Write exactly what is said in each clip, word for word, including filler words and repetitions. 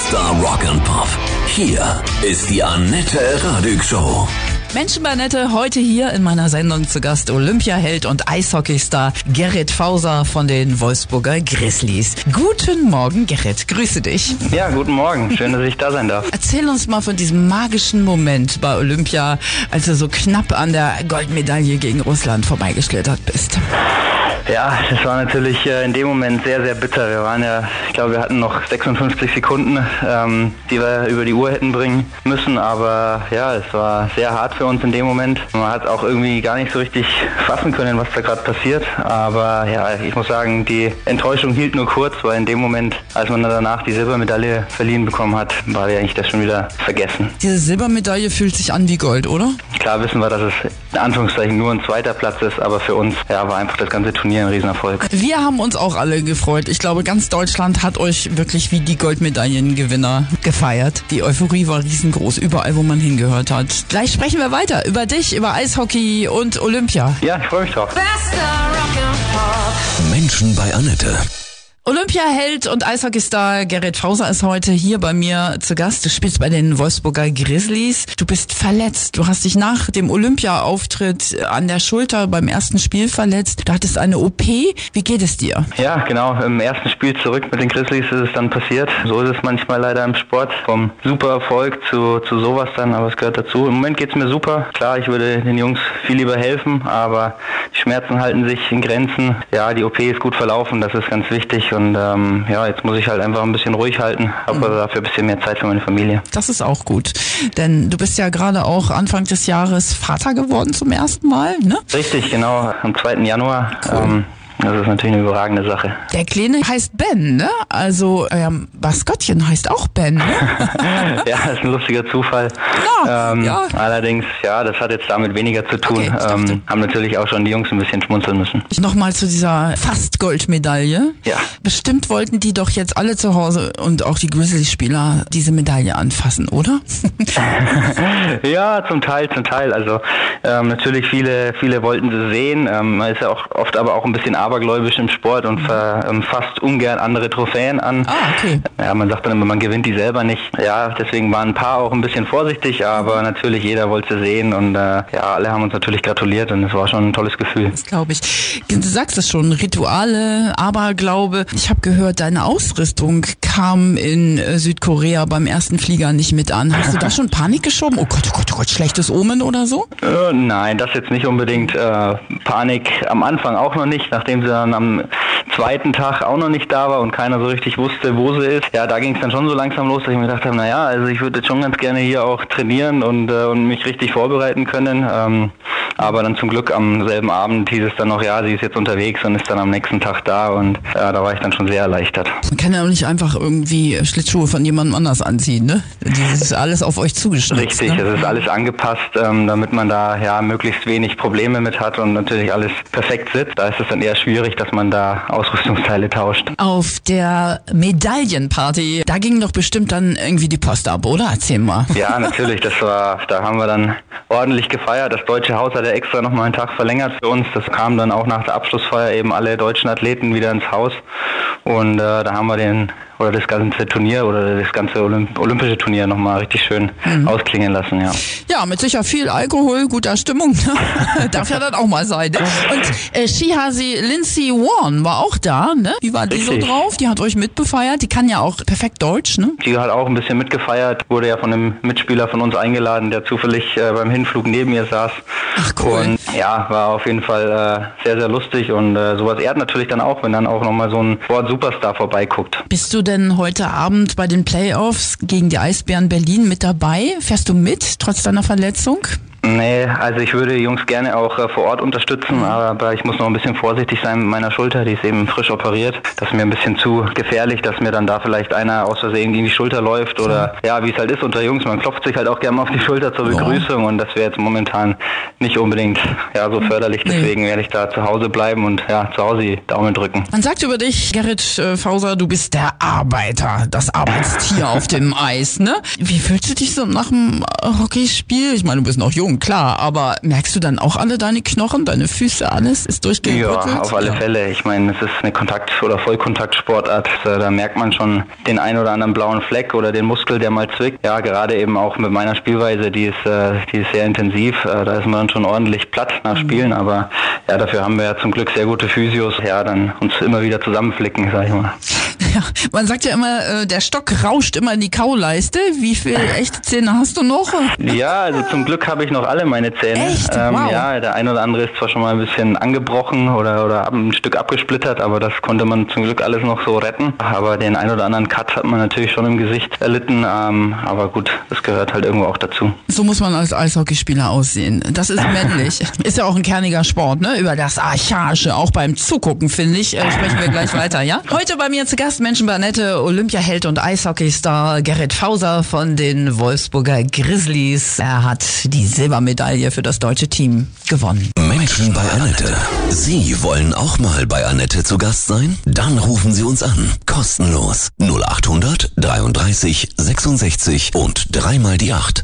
Star Rock and Pop. Hier ist die Annette Radig Show. Menschen bei Annette, heute hier in meiner Sendung zu Gast Olympiaheld und Eishockeystar Gerrit Fauser von den Wolfsburger Grizzlies. Guten Morgen, Gerrit, grüße dich. Ja, guten Morgen, schön, dass ich da sein darf. Erzähl uns mal von diesem magischen Moment bei Olympia, als du so knapp an der Goldmedaille gegen Russland vorbeigeschlittert bist. Ja, das war natürlich äh, in dem Moment sehr, sehr bitter. Wir waren ja, ich glaube, wir hatten noch sechsundfünfzig Sekunden, ähm, die wir über die Uhr hätten bringen müssen. Aber ja, es war sehr hart für uns in dem Moment. Man hat auch irgendwie gar nicht so richtig fassen können, was da gerade passiert. Aber ja, ich muss sagen, die Enttäuschung hielt nur kurz, weil in dem Moment, als man dann danach die Silbermedaille verliehen bekommen hat, war ja eigentlich das schon wieder vergessen. Diese Silbermedaille fühlt sich an wie Gold, oder? Klar wissen wir, dass es in Anführungszeichen nur ein zweiter Platz ist, aber für uns ja, war einfach das ganze Turnier ein Riesenerfolg. Wir haben uns auch alle gefreut. Ich glaube, ganz Deutschland hat euch wirklich wie die Goldmedaillengewinner gefeiert. Die Euphorie war riesengroß, überall, wo man hingehört hat. Gleich sprechen wir weiter über dich, über Eishockey und Olympia. Ja, ich freue mich drauf. Menschen bei Annette. Olympiaheld und Eishockeystar Gerrit Fauser ist heute hier bei mir zu Gast. Du spielst bei den Wolfsburger Grizzlies. Du bist verletzt. Du hast dich nach dem Olympia-Auftritt an der Schulter beim ersten Spiel verletzt. Du hattest eine O P. Wie geht es dir? Ja, genau. Im ersten Spiel zurück mit den Grizzlies ist es dann passiert. So ist es manchmal leider im Sport. Vom super Erfolg zu, zu sowas dann, aber es gehört dazu. Im Moment geht es mir super. Klar, ich würde den Jungs viel lieber helfen, aber die Schmerzen halten sich in Grenzen. Ja, die O P ist gut verlaufen. Das ist ganz wichtig. Und ähm, ja, jetzt muss ich halt einfach ein bisschen ruhig halten, habe mhm. dafür ein bisschen mehr Zeit für meine Familie. Das ist auch gut, denn du bist ja gerade auch Anfang des Jahres Vater geworden zum ersten Mal, ne? Richtig, genau, am zweiten Januar. Cool. Ähm, Das ist natürlich eine überragende Sache. Der Kleine heißt Ben, ne? Also euer Maskottchen heißt auch Ben, ne? Ja, das ist ein lustiger Zufall. Ja, ähm, ja. Allerdings, ja, das hat jetzt damit weniger zu tun. Okay, ähm, haben natürlich auch schon die Jungs ein bisschen schmunzeln müssen. Nochmal zu dieser Fast-Goldmedaille. Ja. Bestimmt wollten die doch jetzt alle zu Hause und auch die Grizzlies-Spieler diese Medaille anfassen, oder? Ja, zum Teil, zum Teil. Also ähm, natürlich viele, viele wollten sie sehen. Ähm, man ist ja auch oft aber auch ein bisschen abergläubisch im Sport und ver, ähm, fasst ungern andere Trophäen an. Ah, okay. Ja, man sagt dann immer, man gewinnt die selber nicht. Ja, deswegen waren ein paar auch ein bisschen vorsichtig, aber natürlich jeder wollte sie sehen und äh, ja, alle haben uns natürlich gratuliert und es war schon ein tolles Gefühl. Das glaube ich. Du sagst es schon, Rituale, Aberglaube. Ich habe gehört, deine Ausrüstung kam in äh, Südkorea beim ersten Flieger nicht mit an. Hast du da schon Panik geschoben? Oh Gott, oh Gott, oh Gott, schlechtes Omen oder so? Äh, nein, das jetzt nicht unbedingt. Äh, Panik am Anfang auch noch nicht, nachdem sie dann am zweiten Tag auch noch nicht da war und keiner so richtig wusste, wo sie ist. Ja, da ging es dann schon so langsam los, dass ich mir gedacht habe, naja, also ich würde jetzt schon ganz gerne hier auch trainieren und, äh, und mich richtig vorbereiten können. Ähm, aber dann zum Glück am selben Abend hieß es dann noch, ja, sie ist jetzt unterwegs und ist dann am nächsten Tag da und ja, da war ich dann schon sehr erleichtert. Man kann ja auch nicht einfach irgendwie Schlittschuhe von jemandem anders anziehen, ne? Das ist alles auf euch zugeschnitten. Richtig, ne? Es ist alles angepasst, ähm, damit man da ja möglichst wenig Probleme mit hat und natürlich alles perfekt sitzt. Da ist es dann eher schwierig, dass man da Ausrüstungsteile tauscht. Auf der Medaillenparty, da ging doch bestimmt dann irgendwie die Post ab, oder? Erzähl mal. Ja, natürlich, das war, da haben wir dann ordentlich gefeiert. Das Deutsche Haus hat ja extra nochmal einen Tag verlängert für uns. Das kam dann auch nach der Abschlussfeier eben alle deutschen Athleten wieder ins Haus und äh, da haben wir den oder das ganze Turnier oder das ganze Olymp- olympische Turnier nochmal richtig schön mhm. ausklingen lassen, ja. Ja, mit sicher viel Alkohol, guter Stimmung. Darf ja dann auch mal sein. Ne? Und äh, Shihasi Lindsey Vonn war auch da, ne? Wie war die Richtig. so drauf? Die hat euch mitbefeiert. Die kann ja auch perfekt Deutsch, ne? Die hat auch ein bisschen mitgefeiert, wurde ja von einem Mitspieler von uns eingeladen, der zufällig äh, beim Hinflug neben ihr saß. Ach cool. Und ja, war auf jeden Fall äh, sehr, sehr lustig und äh, sowas ehrt natürlich dann auch, wenn dann auch nochmal so ein Sport-Superstar vorbeiguckt. Bist du denn heute Abend bei den Playoffs gegen die Eisbären Berlin mit dabei? Fährst du mit, trotz deiner Verletzung? Nee, also ich würde die Jungs gerne auch äh, vor Ort unterstützen, aber ich muss noch ein bisschen vorsichtig sein mit meiner Schulter, die ist eben frisch operiert. Das ist mir ein bisschen zu gefährlich, dass mir dann da vielleicht einer aus Versehen gegen die Schulter läuft oder ja, wie es halt ist unter Jungs, man klopft sich halt auch gerne mal auf die Schulter zur Begrüßung und das wäre jetzt momentan nicht unbedingt ja so förderlich, deswegen werde ich da zu Hause bleiben und ja, zu Hause die Daumen drücken. Man sagt über dich, Gerrit äh, Fauser, du bist der Arbeiter, das Arbeitstier auf dem Eis, ne? Wie fühlst du dich so nach dem Hockeyspiel? Ich meine, du bist noch jung. Schon, klar, aber merkst du dann auch alle deine Knochen, deine Füße, alles ist durchgerüttelt? Ja, auf alle ja. Fälle. Ich meine, es ist eine Kontakt- oder Vollkontaktsportart. Da merkt man schon den einen oder anderen blauen Fleck oder den Muskel, der mal zwickt. Ja, gerade eben auch mit meiner Spielweise, die ist, die ist sehr intensiv. Da ist man dann schon ordentlich platt nach Spielen, aber ja, dafür haben wir ja zum Glück sehr gute Physios. Ja, dann uns immer wieder zusammenflicken, sag ich mal. Ja, man sagt ja immer, der Stock rauscht immer in die Kauleiste. Wie viele echte Zähne hast du noch? Ja, also zum Glück habe ich noch alle meine Zähne. Echt? Ähm, Wow. Ja, der ein oder andere ist zwar schon mal ein bisschen angebrochen oder, oder ein Stück abgesplittert, aber das konnte man zum Glück alles noch so retten. Aber den ein oder anderen Cut hat man natürlich schon im Gesicht erlitten. Ähm, aber gut, das gehört halt irgendwo auch dazu. So muss man als Eishockeyspieler aussehen. Das ist männlich. Ist ja auch ein kerniger Sport, ne? Über das Archaische, auch beim Zugucken, finde ich. Äh, sprechen wir gleich weiter, ja? Heute bei mir zu Gast Menschenbannette, Olympiaheld und Eishockeystar Gerrit Fauser von den Wolfsburger Grizzlies. Er hat die Silbermedaille für das deutsche Team gewonnen. Menschen bei Annette. Sie wollen auch mal bei Annette zu Gast sein? Dann rufen Sie uns an. Kostenlos. null acht hundert dreiunddreißig sechsundsechzig und dreimal die acht.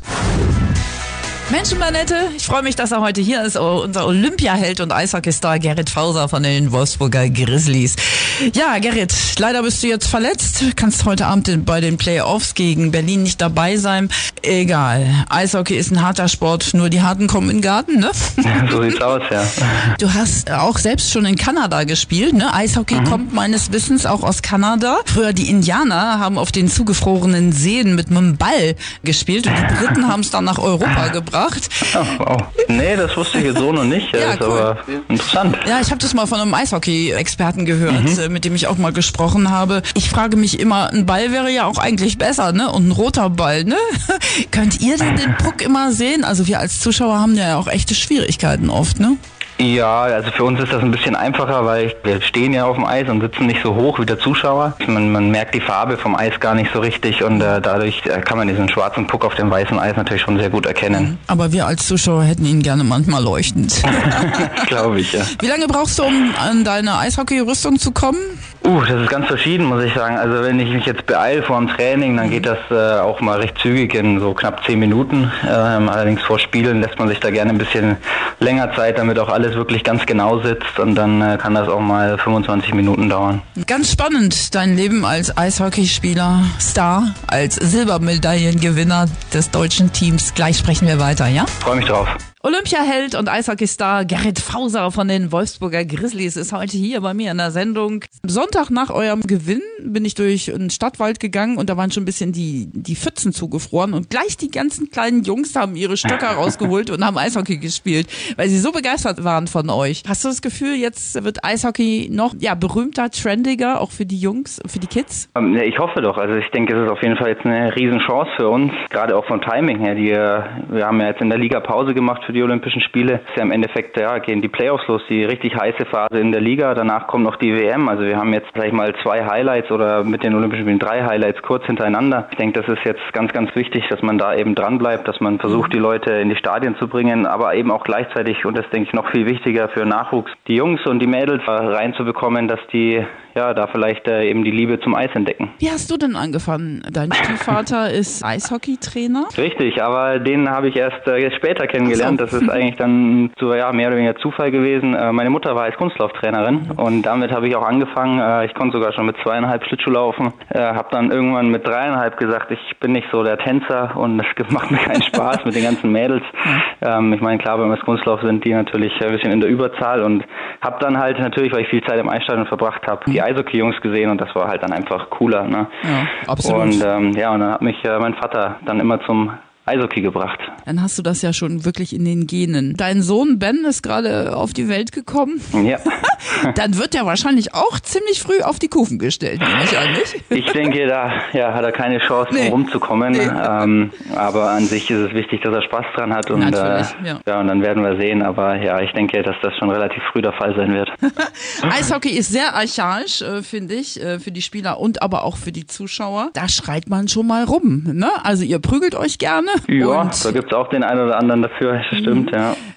Menschenbannette, ich freue mich, dass er heute hier ist, unser Olympiaheld und Eishockeystar Gerrit Fauser von den Wolfsburger Grizzlies. Ja, Gerrit, leider bist du jetzt verletzt, kannst heute Abend bei den Playoffs gegen Berlin nicht dabei sein. Egal, Eishockey ist ein harter Sport, nur die Harten kommen in den Garten, ne? Ja, so sieht's aus, ja. Du hast auch selbst schon in Kanada gespielt, ne? Eishockey mhm. kommt meines Wissens auch aus Kanada. Früher die Indianer haben auf den zugefrorenen Seen mit einem Ball gespielt und die Briten haben es dann nach Europa gebracht. Oh, wow. Nee, das wusste ich jetzt so noch nicht. Das ja, ist cool. aber interessant. Ja, ich habe das mal von einem Eishockey-Experten gehört, mhm. mit dem ich auch mal gesprochen habe. Ich frage mich immer, ein Ball wäre ja auch eigentlich besser, ne? Und ein roter Ball, ne? Könnt ihr denn den Puck immer sehen? Also wir als Zuschauer haben ja auch echte Schwierigkeiten oft, ne? Ja, also für uns ist das ein bisschen einfacher, weil wir stehen ja auf dem Eis und sitzen nicht so hoch wie der Zuschauer. Man, man merkt die Farbe vom Eis gar nicht so richtig und äh, dadurch äh, kann man diesen schwarzen Puck auf dem weißen Eis natürlich schon sehr gut erkennen. Aber wir als Zuschauer hätten ihn gerne manchmal leuchtend. Glaube ich, ja. Wie lange brauchst du, um an deine Eishockey-Rüstung zu kommen? Uh, das ist ganz verschieden, muss ich sagen. Also wenn ich mich jetzt beeile vor dem Training, dann geht das äh, auch mal recht zügig in so knapp zehn Minuten. Ähm, allerdings vor Spielen lässt man sich da gerne ein bisschen länger Zeit, damit auch alles wirklich ganz genau sitzt und dann äh, kann das auch mal fünfundzwanzig Minuten dauern. Ganz spannend, dein Leben als Eishockeyspieler, Star, als Silbermedaillengewinner des deutschen Teams. Gleich sprechen wir weiter, ja? Freue mich drauf. Olympiaheld und Eishockeystar Gerrit Fauser von den Wolfsburger Grizzlies ist heute hier bei mir in der Sendung. Sonntag nach eurem Gewinn bin ich durch einen Stadtwald gegangen und da waren schon ein bisschen die, die Pfützen zugefroren und gleich die ganzen kleinen Jungs haben ihre Stöcker rausgeholt und haben Eishockey gespielt, weil sie so begeistert waren von euch. Hast du das Gefühl, jetzt wird Eishockey noch ja berühmter, trendiger, auch für die Jungs, für die Kids? Ich hoffe doch. Also ich denke, es ist auf jeden Fall jetzt eine Riesenchance für uns, gerade auch vom Timing her. Die, wir haben ja jetzt in der Liga Pause gemacht für die Olympischen Spiele. Ist ja im Endeffekt, ja, gehen die Playoffs los, die richtig heiße Phase in der Liga. Danach kommt noch die W M. Also wir haben jetzt, sag ich mal, zwei Highlights oder mit den Olympischen Spielen drei Highlights kurz hintereinander. Ich denke, das ist jetzt ganz, ganz wichtig, dass man da eben dran bleibt, dass man versucht, die Leute in die Stadien zu bringen, aber eben auch gleichzeitig, und das denke ich noch viel wichtiger für Nachwuchs, die Jungs und die Mädels reinzubekommen, dass die ja da vielleicht äh, eben die Liebe zum Eis entdecken. Wie hast du denn angefangen? Dein Stiefvater ist Eishockeytrainer? Richtig, aber den habe ich erst äh, später kennengelernt. So. Das ist eigentlich dann so, ja, mehr oder weniger Zufall gewesen. Äh, meine Mutter war als Kunstlauftrainerin und damit habe ich auch angefangen. Äh, ich konnte sogar schon mit zweieinhalb Schlittschuh laufen. Äh, habe dann irgendwann mit dreieinhalb gesagt, ich bin nicht so der Tänzer und es macht mir keinen Spaß mit den ganzen Mädels. Ähm, ich meine, klar, beim Kunstlauf sind die natürlich ein bisschen in der Überzahl und habe dann halt natürlich, weil ich viel Zeit im Eisstadion verbracht habe, die Eishockey-Jungs gesehen und das war halt dann einfach cooler. Ne? Ja, absolut. Und ähm, ja, und dann hat mich äh, mein Vater dann immer zum Eishockey gebracht. Dann hast du das ja schon wirklich in den Genen. Dein Sohn Ben ist gerade auf die Welt gekommen. Ja. Dann wird er wahrscheinlich auch ziemlich früh auf die Kufen gestellt, nehme ich an, nicht? Ich denke, da ja, hat er keine Chance, nee. rumzukommen. Nee. Ähm, aber an sich ist es wichtig, dass er Spaß dran hat. Und, Natürlich, äh, ja. ja, und dann werden wir sehen. Aber ja, ich denke, dass das schon relativ früh der Fall sein wird. Eishockey ist sehr archaisch, äh, finde ich, äh, für die Spieler und aber auch für die Zuschauer. Da schreit man schon mal rum, ne? Also ihr prügelt euch gerne. Ja, und da gibt's auch den einen oder anderen dafür, das stimmt, ja.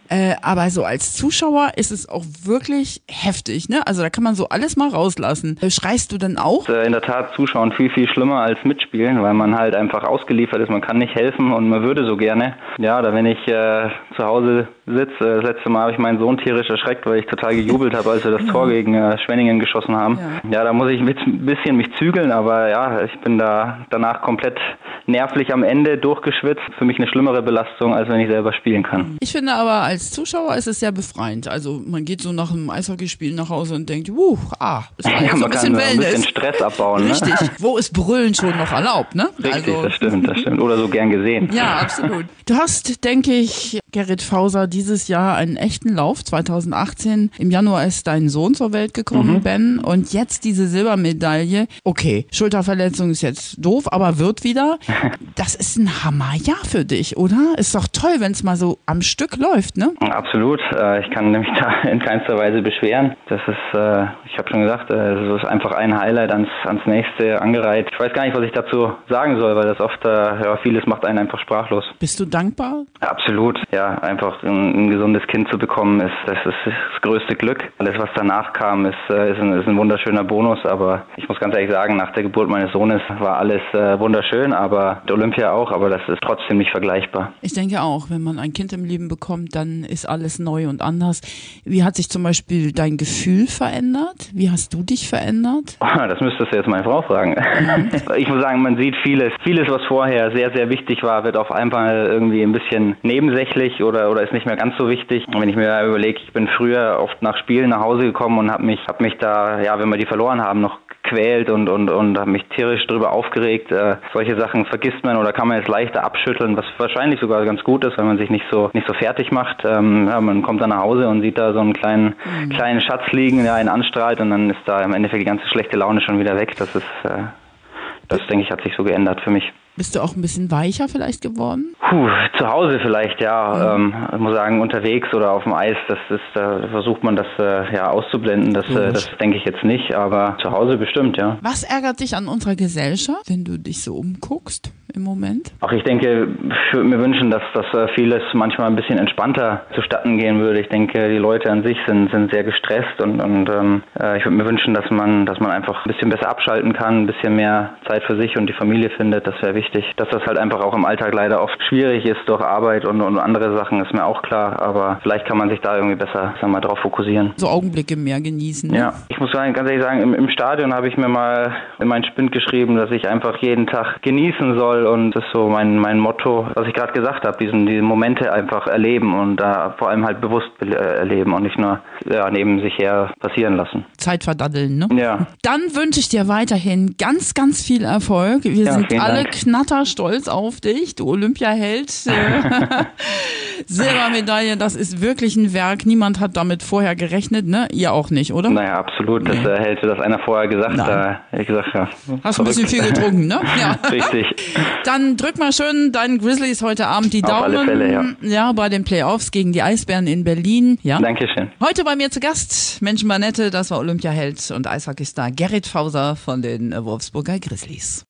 Äh, aber so als Zuschauer ist es auch wirklich heftig, ne? Also da kann man so alles mal rauslassen. Äh, schreist du denn auch? In der Tat zuschauen viel, viel schlimmer als mitspielen, weil man halt einfach ausgeliefert ist. Man kann nicht helfen und man würde so gerne. Ja, da wenn ich äh, zu Hause sitze, äh, das letzte Mal habe ich meinen Sohn tierisch erschreckt, weil ich total gejubelt habe, als wir das Tor gegen äh, Schwenningen geschossen haben. Ja. ja, da muss ich mit ein bisschen mich zügeln, aber ja, ich bin da danach komplett nervlich am Ende durchgeschwitzt. Für mich eine schlimmere Belastung, als wenn ich selber spielen kann. Ich finde aber, als Zuschauer ist es sehr befreiend. Also man geht so nach einem Eishockeyspiel nach Hause und denkt, wuh, ah, das war ja, so ein bisschen Wellness. Ein bisschen Stress abbauen. Richtig. Ne? Wo ist Brüllen schon noch erlaubt, ne? Richtig, also, das stimmt, das stimmt. Oder so gern gesehen. Ja, absolut. Du hast, denke ich, Gerrit Fauser, dieses Jahr einen echten Lauf. zwanzig achtzehn, im Januar ist dein Sohn zur Welt gekommen, mhm. Ben. Und jetzt diese Silbermedaille. Okay, Schulterverletzung ist jetzt doof, aber wird wieder. Das ist ein Hammerjahr für dich, oder? Ist doch toll, wenn es mal so am Stück läuft, ne? Absolut. Ich kann mich da in keinster Weise beschweren. Das ist, ich habe schon gesagt, es ist einfach ein Highlight ans, ans nächste angereiht. Ich weiß gar nicht, was ich dazu sagen soll, weil das oft, ja, vieles macht einen einfach sprachlos. Bist du dankbar? Absolut. Ja, einfach ein, ein gesundes Kind zu bekommen, ist das, ist das größte Glück. Alles, was danach kam, ist, ist, ein, ist ein wunderschöner Bonus. Aber ich muss ganz ehrlich sagen, nach der Geburt meines Sohnes war alles wunderschön, aber der Olympia auch, aber das ist trotzdem nicht vergleichbar. Ich denke auch, wenn man ein Kind im Leben bekommt, dann ist alles neu und anders. Wie hat sich zum Beispiel dein Gefühl verändert? Wie hast du dich verändert? Das müsstest du jetzt meine Frau fragen. Mhm. Ich muss sagen, man sieht vieles. Vieles, was vorher sehr, sehr wichtig war, wird auf einmal irgendwie ein bisschen nebensächlich oder, oder ist nicht mehr ganz so wichtig. Und wenn ich mir überlege, ich bin früher oft nach Spielen nach Hause gekommen und habe mich, hab mich da, ja, wenn wir die verloren haben, noch quält und und und habe mich tierisch drüber aufgeregt. Äh, solche Sachen vergisst man oder kann man jetzt leichter abschütteln, was wahrscheinlich sogar ganz gut ist, wenn man sich nicht so nicht so fertig macht. Ähm, ja, man kommt dann nach Hause und sieht da so einen kleinen mhm. kleinen Schatz liegen, der einen anstrahlt und dann ist da im Endeffekt die ganze schlechte Laune schon wieder weg. Das ist, äh, das denke ich, hat sich so geändert für mich. Bist du auch ein bisschen weicher vielleicht geworden? Puh, zu Hause vielleicht, ja. Mhm. Ähm, ich muss sagen, unterwegs oder auf dem Eis, das ist, da versucht man das äh, ja auszublenden. Das, äh, das denke ich jetzt nicht, aber zu Hause bestimmt, ja. Was ärgert dich an unserer Gesellschaft, wenn du dich so umguckst im Moment? Auch ich denke, ich würde mir wünschen, dass das äh, vieles manchmal ein bisschen entspannter zustatten gehen würde. Ich denke, die Leute an sich sind, sind sehr gestresst und, und ähm, äh, ich würde mir wünschen, dass man, dass man einfach ein bisschen besser abschalten kann, ein bisschen mehr Zeit für sich und die Familie findet. Das wäre wichtig. Dass das halt einfach auch im Alltag leider oft schwierig ist durch Arbeit und, und andere Sachen, ist mir auch klar. Aber vielleicht kann man sich da irgendwie besser, sagen wir mal, drauf fokussieren. So Augenblicke mehr genießen. Ne? Ja, ich muss sagen, ganz ehrlich sagen, im, im Stadion habe ich mir mal in meinen Spind geschrieben, dass ich einfach jeden Tag genießen soll. Und das ist so mein, mein Motto, was ich gerade gesagt habe, diesen, diese Momente einfach erleben und da vor allem halt bewusst äh, erleben und nicht nur ja, neben sich her passieren lassen. Zeit verdaddeln, ne? Ja. Dann wünsche ich dir weiterhin ganz, ganz viel Erfolg. Wir ja, sind alle Dank. knatterstolz auf dich, du Olympiaheld. Silbermedaille, das ist wirklich ein Werk. Niemand hat damit vorher gerechnet, ne? Ihr auch nicht, oder? Naja, absolut. Das äh, hätte das einer vorher gesagt. Da hätte ich gesagt, ja. Hast du ein bisschen viel getrunken, ne? Ja. Richtig. Dann drück mal schön deinen Grizzlies heute Abend die Daumen. Auf alle Fälle, ja. Ja, bei den Playoffs gegen die Eisbären in Berlin. Ja. Dankeschön. Heute bei mir zu Gast, Menschenmanette, das war Olympiaheld und Eishockeystar Gerrit Fauser von den Wolfsburger Grizzlies.